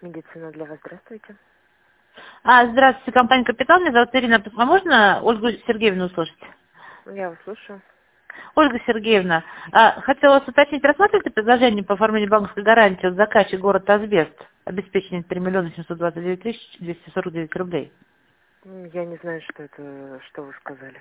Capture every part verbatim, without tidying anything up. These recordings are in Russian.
Медицина для вас, здравствуйте. А, здравствуйте, компания «Капитал». Меня зовут Ирина. А можно Ольгу Сергеевну услышать? Я вас слушаю. Ольга Сергеевна, а, хотела вас уточнить, рассматриваете предложение по оформлению банковской гарантии от заказчика город Асбест, обеспечение три миллиона семьсот двадцать девять тысяч двести сорок девять рублей? М, Я не знаю, что это, что вы сказали.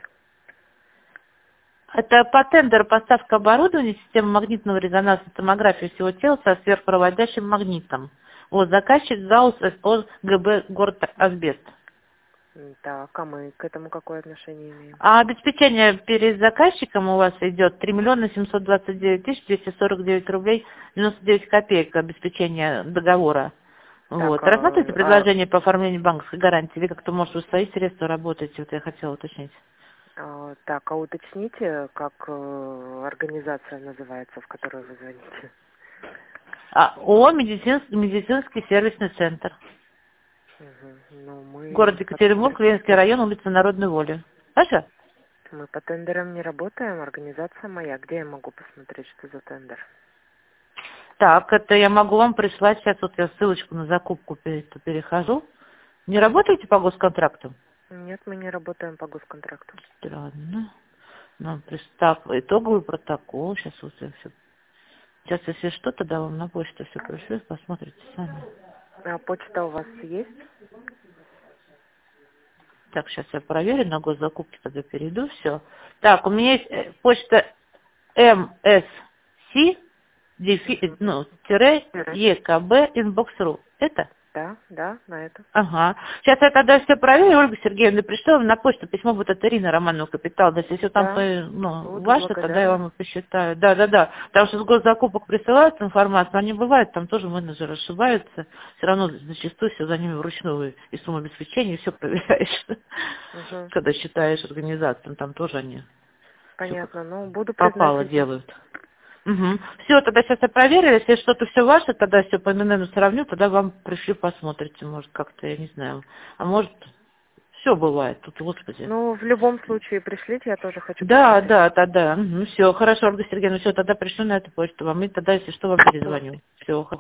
Это по тендеру поставка оборудования системы магнитного резонансной томографии всего тела со сверхпроводящим магнитом. Вот, заказчик ЗАОС СО ГБ город Асбест. М, Так, а мы к этому какое отношение имеем? А обеспечение перед заказчиком у вас идет три миллиона семьсот двадцать девять тысяч двести сорок девять рублей девяносто девять копеек обеспечения договора. Так, Вот. Рассматриваете а, а, предложение по оформлению банковской гарантии? Или как-то, может, вы свои средства работаете? Вот я хотела уточнить. а, так, а уточните, как э, организация называется, в которую вы звоните? А, ООО «Медицинский, медицинский сервисный центр». Мгм. Ну, Город мы по, Екатеринбург, Ленинский район, улица Народной Воли. Ваша? мы по тендерам не работаем, организация моя. Где я могу посмотреть, что за тендер? Так, это я могу вам прислать. Сейчас вот я ссылочку на закупку пере- перехожу. Не работаете по госконтракту? Нет, мы не работаем по госконтракту. Странно. Нам пристав итоговый протокол. Сейчас вот я все. Сейчас, если что, тогда вам на почту все пришлю, посмотрите сами. А почта у вас есть? Так, сейчас я проверю, на госзакупки тогда перейду, все. Так, у меня есть э, почта МСС, дефи, ну, тире, ЕКБ, инбокс.ру. Это? Да, да, на это. Ага. Сейчас я тогда все проверю, Ольга Сергеевна, пришлю вам на почту письмо, будет от Ирины Романова «Капитал». Да, если все там, Да, по- ну, буду ваше, тогда я благодарна. вам и посчитаю. Да, да, да. Потому что с госзакупок присылают информацию, они бывают, там тоже менеджеры ошибаются. Все равно зачастую все за ними вручную и сумма обеспечения, и все проверяешь. Угу. Когда считаешь организацию, там тоже они все как Понятно. Ну, буду попало признательна. делают. Угу. Все, тогда сейчас я проверю, если что-то все ваше, тогда все по эн эн эну сравню, тогда вам пришлю, посмотрите, может, как-то, я не знаю. А может, все бывает тут, господи. Ну, в любом случае пришлите, я тоже хочу Да, посмотреть. да, тогда. Ну все, хорошо, Ольга Сергеевна, все, тогда пришлю на эту почту вам, и тогда, если что, вам перезвоню. Все,